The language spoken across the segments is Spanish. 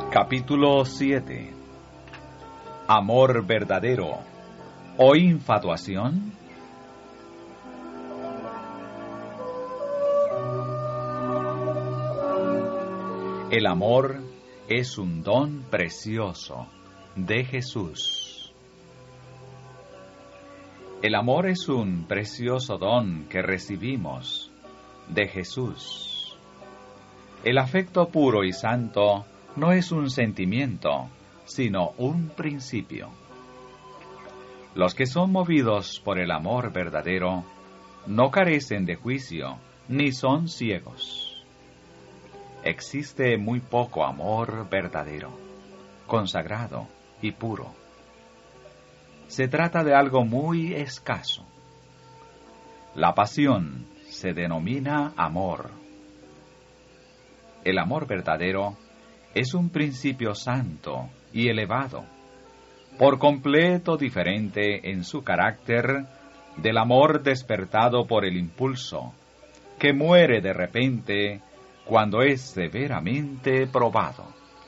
Capítulo 7. Amor verdadero o infatuación. El amor es un don precioso de Jesús. El amor es un precioso don que recibimos de Jesús. El afecto puro y santo no es un sentimiento, sino un principio. Los que son movidos por el amor verdadero no carecen de juicio, ni son ciegos. Existe muy poco amor verdadero, consagrado y puro. Se trata de algo muy escaso. La pasión se denomina amor. El amor verdadero es un principio santo y elevado, por completo diferente en su carácter del amor despertado por el impulso, que muere de repente cuando es severamente probado.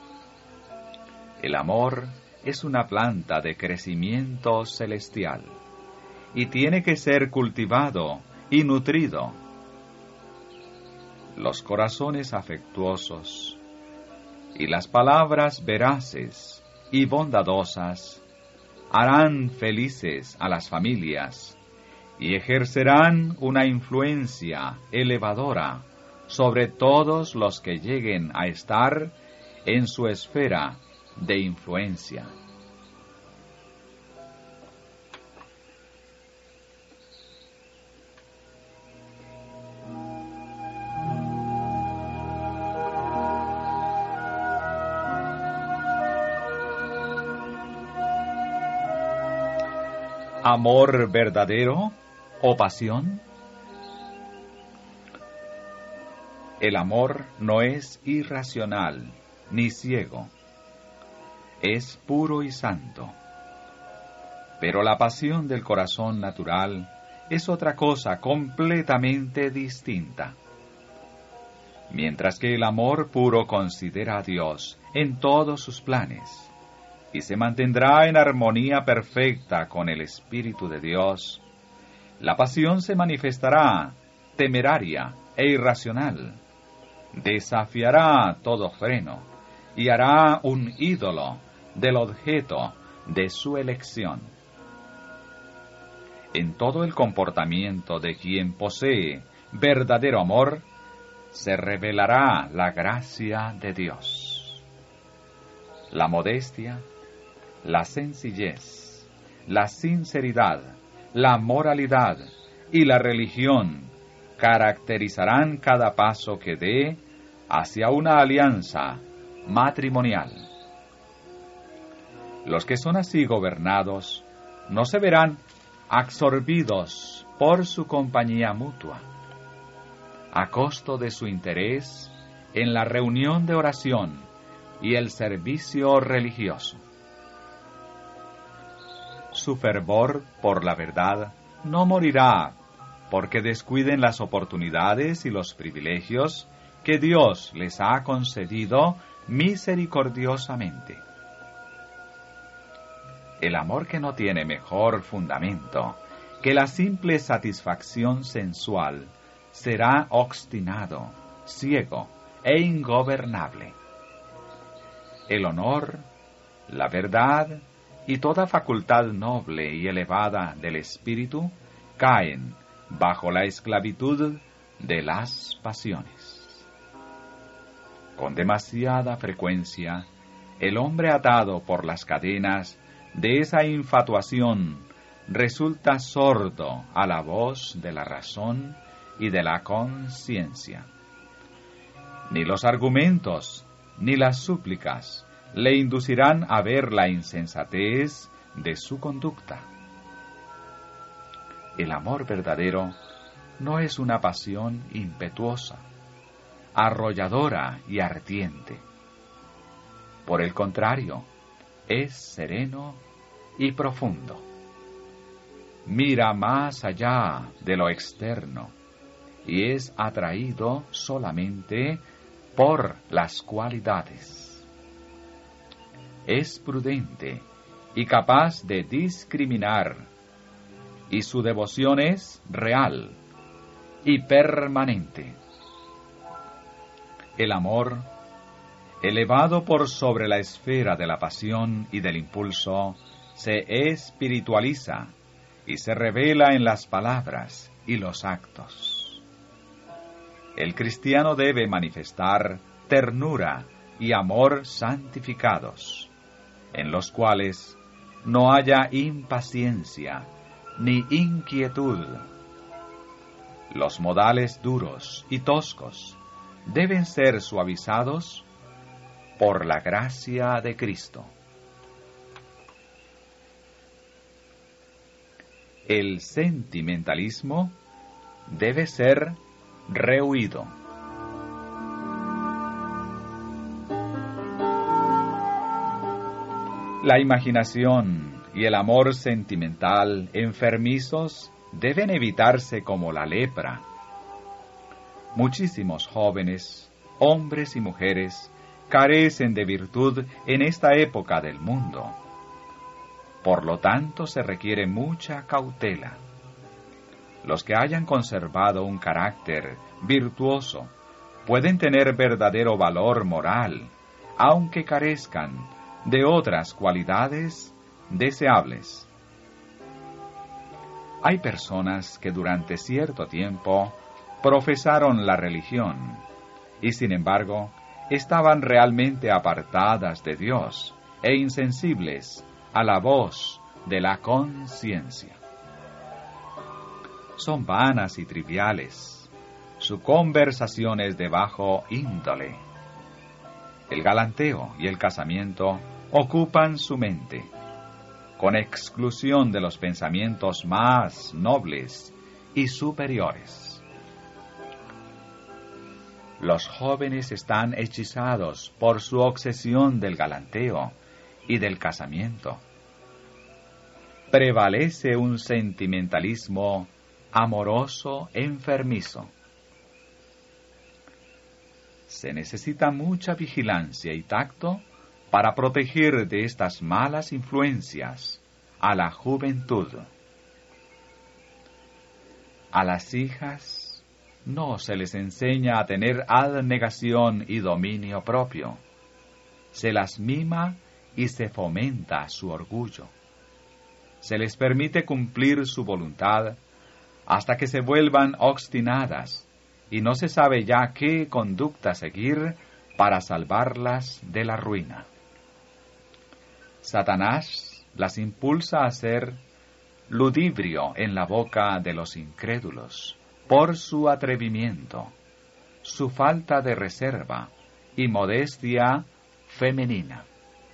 El amor es una planta de crecimiento celestial, y tiene que ser cultivado y nutrido. Los corazones afectuosos y las palabras veraces y bondadosas harán felices a las familias y ejercerán una influencia elevadora sobre todos los que lleguen a estar en su esfera de influencia. ¿Amor verdadero o pasión? El amor no es irracional ni ciego, es puro y santo. Pero la pasión del corazón natural es otra cosa completamente distinta. Mientras que el amor puro considera a Dios en todos sus planes, y se mantendrá en armonía perfecta con el Espíritu de Dios, la pasión se manifestará temeraria e irracional, desafiará todo freno y hará un ídolo del objeto de su elección. En todo el comportamiento de quien posee verdadero amor, se revelará la gracia de Dios. La modestia, la sencillez, la sinceridad, la moralidad y la religión caracterizarán cada paso que dé hacia una alianza matrimonial. Los que son así gobernados no se verán absorbidos por su compañía mutua, a costo de su interés en la reunión de oración y el servicio religioso. Su fervor por la verdad no morirá porque descuiden las oportunidades y los privilegios que Dios les ha concedido misericordiosamente. El amor que no tiene mejor fundamento que la simple satisfacción sensual será obstinado, ciego e ingobernable. El honor, la verdad y toda facultad noble y elevada del espíritu caen bajo la esclavitud de las pasiones. Con demasiada frecuencia, el hombre atado por las cadenas de esa infatuación resulta sordo a la voz de la razón y de la conciencia. Ni los argumentos ni las súplicas le inducirán a ver la insensatez de su conducta. El amor verdadero no es una pasión impetuosa, arrolladora y ardiente. Por el contrario, es sereno y profundo. Mira más allá de lo externo y es atraído solamente por las cualidades. es prudente y capaz de discriminar, y su devoción es real y permanente. El amor, elevado por sobre la esfera de la pasión y del impulso, se espiritualiza y se revela en las palabras y los actos. El cristiano debe manifestar ternura y amor santificados, en los cuales no haya impaciencia ni inquietud. Los modales duros y toscos deben ser suavizados por la gracia de Cristo. El sentimentalismo debe ser rehuido. La imaginación y el amor sentimental enfermizos deben evitarse como la lepra. Muchísimos jóvenes, hombres y mujeres, carecen de virtud en esta época del mundo. Por lo tanto, se requiere mucha cautela. Los que hayan conservado un carácter virtuoso pueden tener verdadero valor moral, aunque carezcan de otras cualidades deseables. Hay personas que durante cierto tiempo profesaron la religión y sin embargo estaban realmente apartadas de Dios e insensibles a la voz de la conciencia. Son vanas y triviales, su conversación es de bajo índole. El galanteo y el casamiento ocupan su mente, con exclusión de los pensamientos más nobles y superiores. Los jóvenes están hechizados por su obsesión del galanteo y del casamiento. Prevalece un sentimentalismo amoroso enfermizo. Se necesita mucha vigilancia y tacto para proteger de estas malas influencias a la juventud. A las hijas no se les enseña a tener abnegación y dominio propio. Se las mima y se fomenta su orgullo. Se les permite cumplir su voluntad hasta que se vuelvan obstinadas y no se sabe ya qué conducta seguir para salvarlas de la ruina. Satanás las impulsa a ser ludibrio en la boca de los incrédulos por su atrevimiento, su falta de reserva y modestia femenina.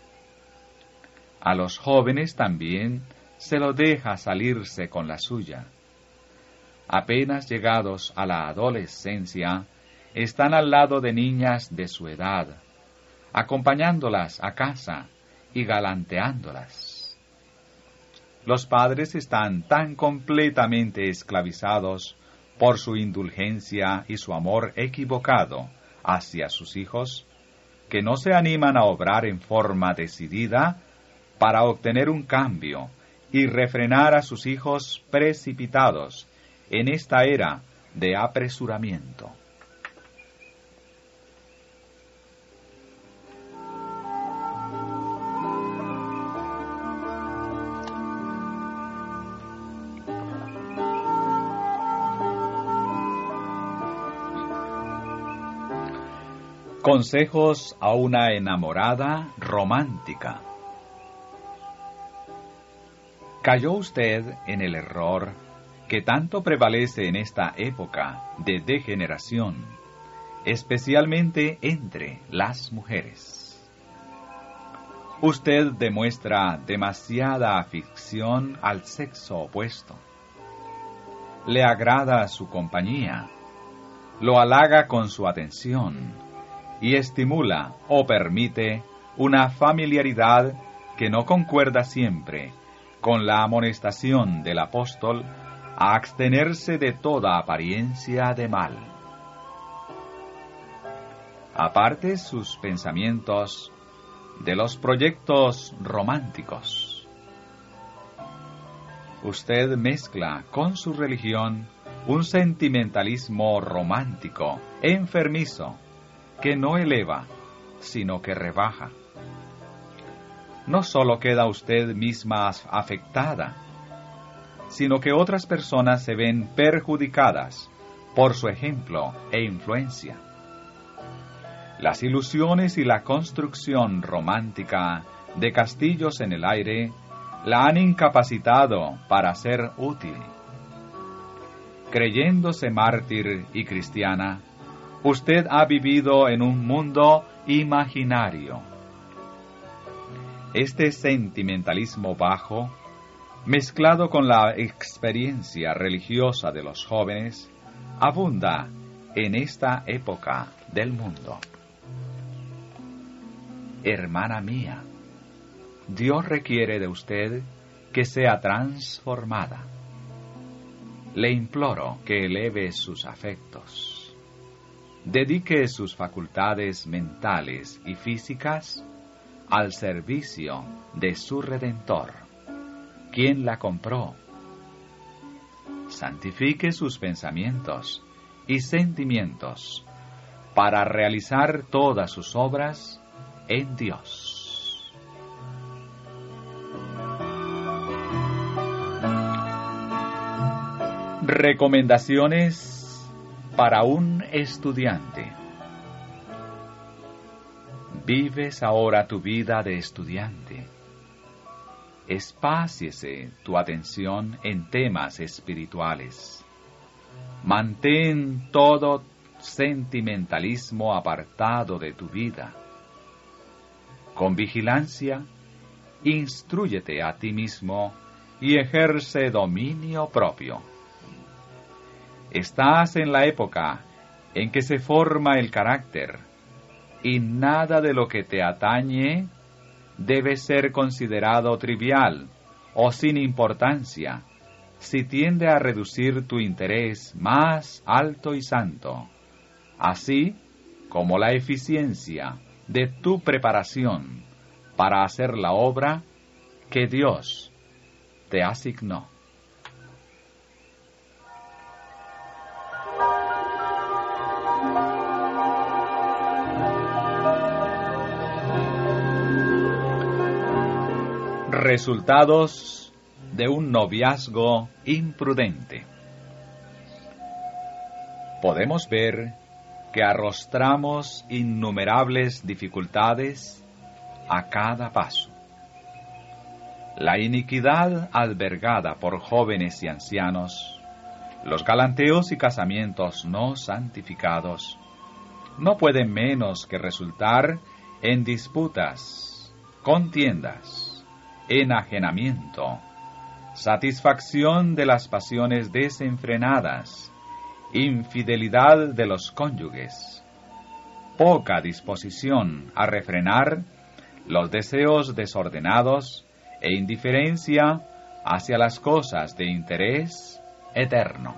A los jóvenes también se lo deja salirse con la suya. Apenas llegados a la adolescencia, están al lado de niñas de su edad, acompañándolas a casa y galanteándolas. Los padres están tan completamente esclavizados por su indulgencia y su amor equivocado hacia sus hijos, que no se animan a obrar en forma decidida para obtener un cambio y refrenar a sus hijos precipitados en esta era de apresuramiento. Consejos a una enamorada romántica. ¿Cayó usted en el error que tanto prevalece en esta época de degeneración, especialmente entre las mujeres? Usted demuestra demasiada afición al sexo opuesto. Le agrada su compañía, lo halaga con su atención y estimula o permite una familiaridad que no concuerda siempre con la amonestación del apóstol a abstenerse de toda apariencia de mal. Aparte sus pensamientos de los proyectos románticos. Usted mezcla con su religión un sentimentalismo romántico, enfermizo, que no eleva, sino que rebaja. No solo queda usted misma afectada, sino que otras personas se ven perjudicadas por su ejemplo e influencia. Las ilusiones y la construcción romántica de castillos en el aire la han incapacitado para ser útil. Creyéndose mártir y cristiana, usted ha vivido en un mundo imaginario. Este sentimentalismo bajo, mezclado con la experiencia religiosa de los jóvenes, abunda en esta época del mundo. Hermana mía, Dios requiere de usted que sea transformada. Le imploro que eleve sus afectos. Dedique sus facultades mentales y físicas al servicio de su Redentor, quien la compró. Santifique sus pensamientos y sentimientos para realizar todas sus obras en Dios. Recomendaciones para un estudiante. Vives ahora tu vida de estudiante. Espáciese tu atención en temas espirituales. Mantén todo sentimentalismo apartado de tu vida. Con vigilancia, instrúyete a ti mismo y ejerce dominio propio. Estás en la época en que se forma el carácter, y nada de lo que te atañe debe ser considerado trivial o sin importancia, si tiende a reducir tu interés más alto y santo, así como la eficiencia de tu preparación para hacer la obra que Dios te asignó. Resultados de un noviazgo imprudente. Podemos ver que arrostramos innumerables dificultades a cada paso. La iniquidad albergada por jóvenes y ancianos, los galanteos y casamientos no santificados, no pueden menos que resultar en disputas, contiendas, enajenamiento, satisfacción de las pasiones desenfrenadas, infidelidad de los cónyuges, poca disposición a refrenar los deseos desordenados e indiferencia hacia las cosas de interés eterno.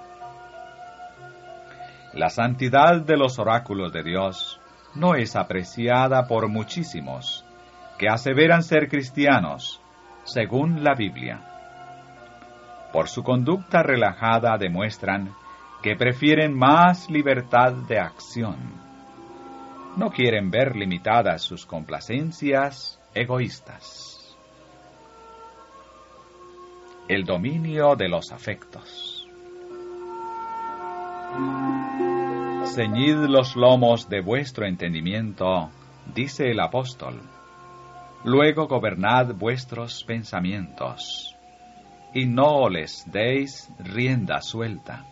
La santidad de los oráculos de Dios no es apreciada por muchísimos que aseveran ser cristianos según la Biblia. Por su conducta relajada demuestran que prefieren más libertad de acción. No quieren ver limitadas sus complacencias egoístas. El dominio de los afectos. Ceñid los lomos de vuestro entendimiento, dice el apóstol. Luego gobernad vuestros pensamientos, y no les deis rienda suelta.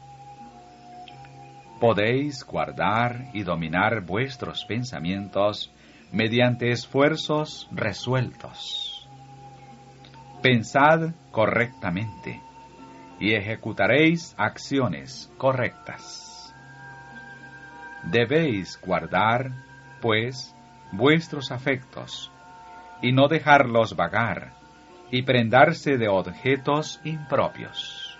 Podéis guardar y dominar vuestros pensamientos mediante esfuerzos resueltos. Pensad correctamente, y ejecutaréis acciones correctas. Debéis guardar, pues, vuestros afectos, y no dejarlos vagar, y prendarse de objetos impropios.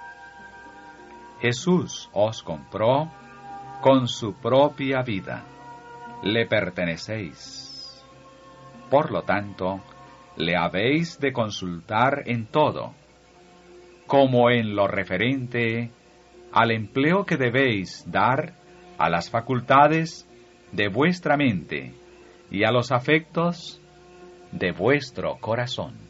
Jesús os compró con su propia vida. Le pertenecéis. Por lo tanto, le habéis de consultar en todo, como en lo referente al empleo que debéis dar a las facultades de vuestra mente y a los afectos de vuestro corazón.